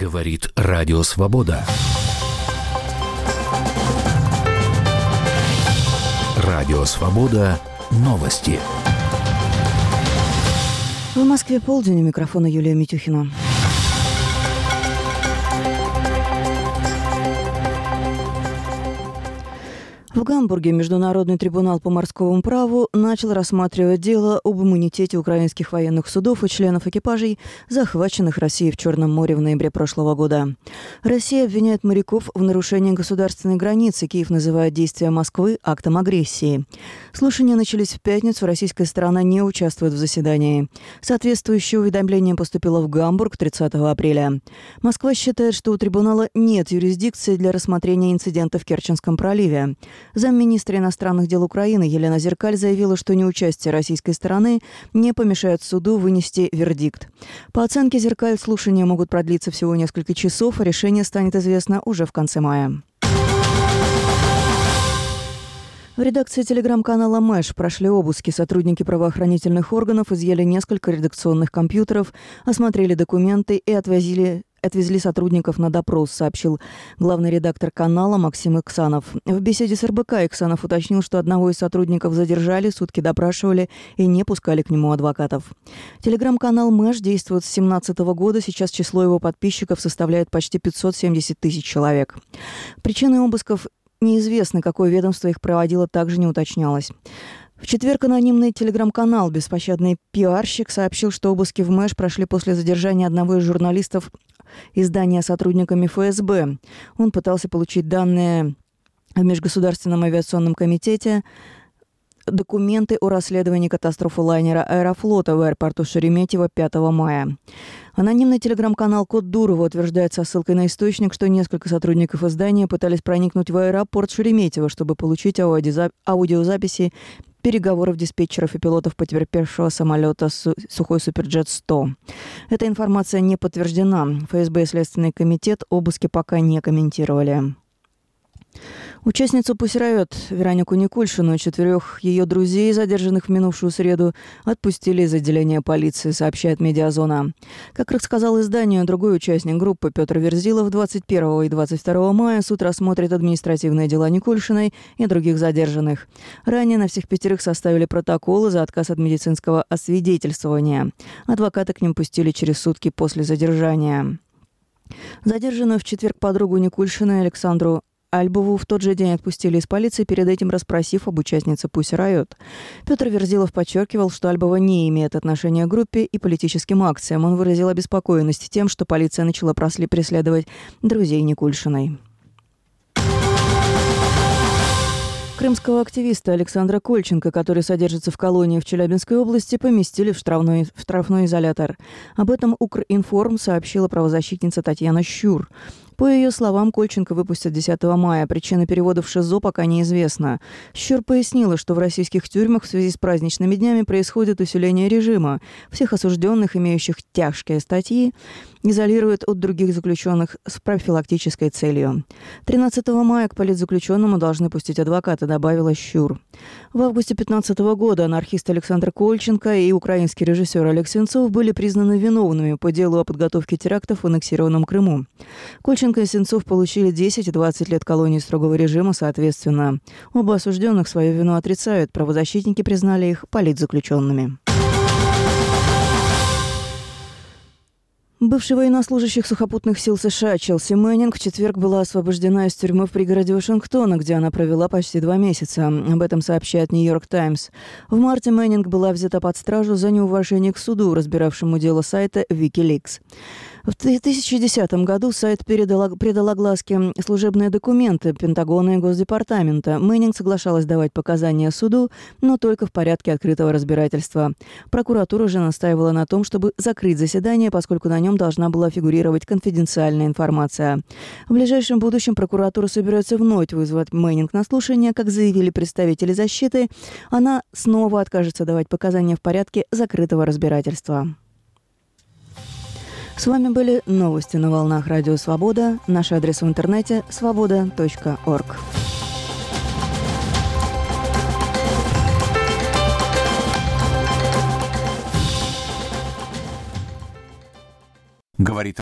Говорит Радио Свобода. Радио Свобода. Новости. В Москве полдень, у микрофона Юлия Митюхина. В Гамбурге Международный трибунал по морскому праву начал рассматривать дело об иммунитете украинских военных судов и членов экипажей, захваченных Россией в Черном море в ноябре прошлого года. Россия обвиняет моряков в нарушении государственной границы. Киев называет действия Москвы актом агрессии. Слушания начались в пятницу, российская сторона не участвует в заседании. Соответствующее уведомление поступило в Гамбург 30 апреля. Москва считает, что у трибунала нет юрисдикции для рассмотрения инцидента в Керченском проливе. Замминистра иностранных дел Украины Елена Зеркаль заявила, что неучастие российской стороны не помешает суду вынести вердикт. По оценке Зеркаль, слушания могут продлиться всего несколько часов, а решение станет известно уже в конце мая. В редакции телеграм-канала «Мэш» прошли обыски. Сотрудники правоохранительных органов изъяли несколько редакционных компьютеров, осмотрели документы и отвезли сотрудников на допрос, сообщил главный редактор канала Максим Иксанов. В беседе с РБК Иксанов уточнил, что одного из сотрудников задержали, сутки допрашивали и не пускали к нему адвокатов. Телеграм-канал «Мэш» действует с 2017 года. Сейчас число его подписчиков составляет почти 570 тысяч человек. Причины обысков неизвестны, какое ведомство их проводило, также не уточнялось. В четверг анонимный телеграм-канал «Беспощадный пиарщик» сообщил, что обыски в МЭШ прошли после задержания одного из журналистов издания сотрудниками ФСБ. Он пытался получить данные в Межгосударственном авиационном комитете, документы о расследовании катастрофы лайнера «Аэрофлота» в аэропорту Шереметьево 5 мая. Анонимный телеграм-канал «Код Дурова» утверждает со ссылкой на источник, что несколько сотрудников издания пытались проникнуть в аэропорт Шереметьево, чтобы получить аудиозаписи переговоров диспетчеров и пилотов потерпевшего самолета «Сухой Суперджет-100». Эта информация не подтверждена. ФСБ и Следственный комитет обыски пока не комментировали. Участницу Pussy Riot Веронику Никульшину и 4 ее друзей, задержанных в минувшую среду, отпустили из отделения полиции, сообщает «Медиазона». Как рассказал изданию другой участник группы Петр Верзилов, 21 и 22 мая суд рассмотрит административные дела Никульшиной и других задержанных. Ранее на всех 5 составили протоколы за отказ от медицинского освидетельствования. Адвокаты к ним пустили через сутки после задержания. Задержанную в четверг подругу Никульшиной Александру Альбову в тот же день отпустили из полиции, перед этим расспросив об участнице Pussy Riot. Петр Верзилов подчеркивал, что Альбова не имеет отношения к группе и политическим акциям. Он выразил обеспокоенность тем, что полиция начала преследовать друзей Никульшиной. Крымского активиста Александра Кольченко, который содержится в колонии в Челябинской области, поместили в штрафной изолятор. Об этом Укринформ сообщила правозащитница Татьяна Щур. По ее словам, Кольченко выпустят 10 мая. Причина перевода в ШИЗО пока неизвестна. Щур пояснила, что в российских тюрьмах в связи с праздничными днями происходит усиление режима. Всех осужденных, имеющих тяжкие статьи, изолируют от других заключенных с профилактической целью. 13 мая к политзаключенному должны пустить адвоката, добавила Щур. В августе 2015 года анархист Александр Кольченко и украинский режиссер Олег Сенцов были признаны виновными по делу о подготовке терактов в аннексированном Крыму. Кольченко и Сенцов получили 10 и 20 лет колонии строгого режима соответственно. Оба осужденных свою вину отрицают. Правозащитники признали их политзаключенными. Бывший военнослужащий сухопутных сил США Челси Мэннинг в четверг была освобождена из тюрьмы в пригороде Вашингтона, где она провела почти 2 месяца. Об этом сообщает «Нью-Йорк Таймс». В марте Мэннинг была взята под стражу за неуважение к суду, разбиравшему дело сайта Wikileaks. В 2010 году сайт придал огласке служебные документы Пентагона и Госдепартамента. Мэннинг соглашалась давать показания суду, но только в порядке открытого разбирательства. Прокуратура же настаивала на том, чтобы закрыть заседание, поскольку на нем должна была фигурировать конфиденциальная информация. В ближайшем будущем прокуратура собирается вновь вызвать Мэннинг на слушание. Как заявили представители защиты, она снова откажется давать показания в порядке закрытого разбирательства. С вами были новости на волнах Радио Свобода. Наш адрес в интернете – svoboda.org. Говорит